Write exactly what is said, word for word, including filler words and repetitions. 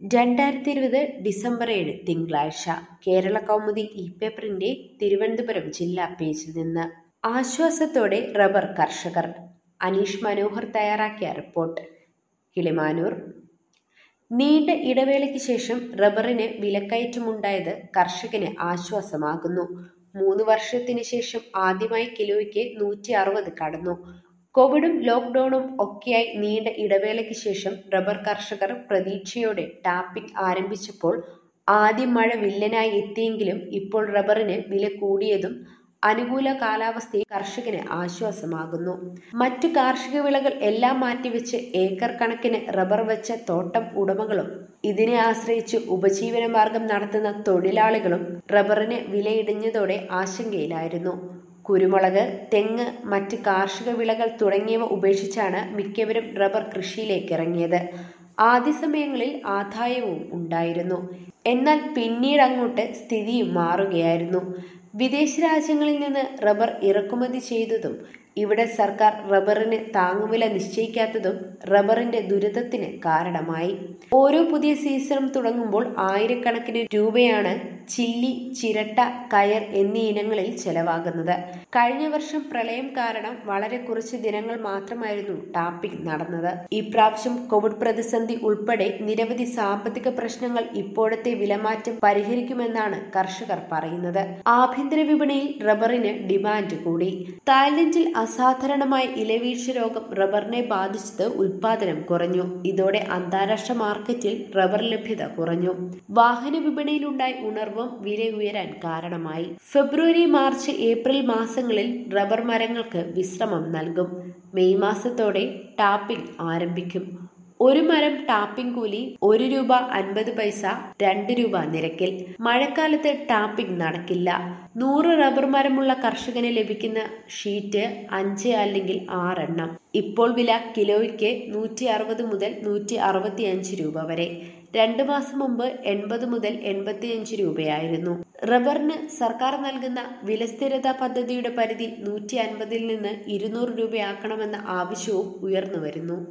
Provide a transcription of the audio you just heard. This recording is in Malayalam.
രണ്ടായിരത്തി ഇരുപത് ഡിസംബർ ഏഴ് തിങ്കളാഴ്ച കേരള കൗമുദി ഇ പേപ്പറിന്റെ തിരുവനന്തപുരം ജില്ലാ പേജിൽ നിന്ന് ആശ്വാസത്തോടെ റബ്ബർ കർഷകർ. അനീഷ് മനോഹർ തയ്യാറാക്കിയ റിപ്പോർട്ട്. കിളിമാനൂർ. നീണ്ട ഇടവേളയ്ക്ക് ശേഷം റബ്ബറിന് വിലക്കയറ്റമുണ്ടായത് കർഷകന് ആശ്വാസമാകുന്നു. മൂന്ന് വർഷത്തിന് ശേഷം ആദ്യമായി കിലോയ്ക്ക് നൂറ്റി അറുപത് കടന്നു. കോവിഡും ലോക്ക്ഡൌണും ഒക്കെയായി നീണ്ട ഇടവേളയ്ക്ക് ശേഷം റബ്ബർ കർഷകർ പ്രതീക്ഷയോടെ ടാപ്പിംഗ് ആരംഭിച്ചപ്പോൾ ആദ്യം മഴ വില്ലനായി എത്തിയെങ്കിലും ഇപ്പോൾ റബ്ബറിന് വില കൂടിയതും അനുകൂല കാലാവസ്ഥയും കർഷകന് ആശ്വാസമാകുന്നു. മറ്റു കാർഷിക വിളകൾ എല്ലാം മാറ്റിവെച്ച് ഏക്കർ കണക്കിന് റബ്ബർ വെച്ച തോട്ടം ഉടമകളും ഇതിനെ ആശ്രയിച്ച് ഉപജീവന മാർഗം നടത്തുന്ന തൊഴിലാളികളും റബ്ബറിന് വിലയിടിഞ്ഞതോടെ ആശങ്കയിലായിരുന്നു. കുരുമുളക്, തെങ്ങ്, മറ്റ് കാർഷിക വിളകൾ തുടങ്ങിയവ ഉപേക്ഷിച്ചാണ് മിക്കവരും റബ്ബർ കൃഷിയിലേക്ക് ഇറങ്ങിയത്. ആദ്യ സമയങ്ങളിൽ ആദായവും ഉണ്ടായിരുന്നു. എന്നാൽ പിന്നീട് അങ്ങോട്ട് സ്ഥിതിയും മാറുകയായിരുന്നു. വിദേശ രാജ്യങ്ങളിൽ നിന്ന് റബ്ബർ ഇറക്കുമതി ചെയ്തതും ഇവിടെ സർക്കാർ റബ്ബറിന് താങ്ങുവില നിശ്ചയിക്കാത്തതും റബ്ബറിന്റെ ദുരിതത്തിന് കാരണമായി. ഓരോ പുതിയ സീസണും തുടങ്ങുമ്പോൾ ആയിരക്കണക്കിന് രൂപയാണ് ചില്ലി, ചിരട്ട, കയർ എന്നീ ഇനങ്ങളിൽ ചെലവാകുന്നത്. കഴിഞ്ഞ വർഷം പ്രളയം കാരണം വളരെ കുറച്ച് ദിനങ്ങൾ മാത്രമായിരുന്നു ടാപ്പിംഗ് നടന്നത്. ഇപ്രാവശ്യം കോവിഡ് പ്രതിസന്ധി ഉൾപ്പെടെ നിരവധി സാമ്പത്തിക പ്രശ്നങ്ങൾ ഇപ്പോഴത്തെ വിലമാറ്റം പരിഹരിക്കുമെന്നാണ് കർഷകർ പറയുന്നത്. ആഭ്യന്തര വിപണിയിൽ റബ്ബറിന് ഡിമാൻഡ് കൂടി. തായ്ലൻഡിൽ അസാധാരണമായ ഇലവീഴ്ച രോഗം റബ്ബറിനെ ബാധിച്ചത് ഉൽപാദനം കുറഞ്ഞു. ഇതോടെ അന്താരാഷ്ട്ര മാർക്കറ്റിൽ റബ്ബർ ലഭ്യത കുറഞ്ഞു. വാഹന വിപണിയിലുണ്ടായ ഉണർവും വില ഉയരാൻ കാരണമായി. ഫെബ്രുവരി, മാർച്ച്, ഏപ്രിൽ മാസങ്ങളിൽ റബ്ബർ മരങ്ങൾക്ക് വിശ്രമം നൽകും. മെയ് മാസത്തോടെ ടാപ്പിംഗ് ആരംഭിക്കും. ഒരു മരം ടാപ്പിംഗ് കൂലി ഒരു രൂപ അൻപത് പൈസ രണ്ട് രൂപ നിരക്കിൽ. മഴക്കാലത്ത് ടാപ്പിംഗ് നടക്കില്ല. നൂറ് റബ്ബർ മരമുള്ള കർഷകന് ലഭിക്കുന്ന ഷീറ്റ് അഞ്ച് അല്ലെങ്കിൽ ആറെണ്ണം. ഇപ്പോൾ വില കിലോയ്ക്ക് നൂറ്റി അറുപത് മുതൽ നൂറ്റി അറുപത്തി അഞ്ച് രൂപ വരെ. രണ്ടു മാസം മുമ്പ് എൺപത് മുതൽ എൺപത്തിയഞ്ച് രൂപയായിരുന്നു. റബ്ബറിന് സർക്കാർ നൽകുന്ന വിലസ്ഥിരതാ പദ്ധതിയുടെ പരിധി നൂറ്റി അൻപതിൽ നിന്ന് ഇരുന്നൂറ് രൂപയാക്കണമെന്ന ആവശ്യവും ഉയർന്നു വരുന്നു.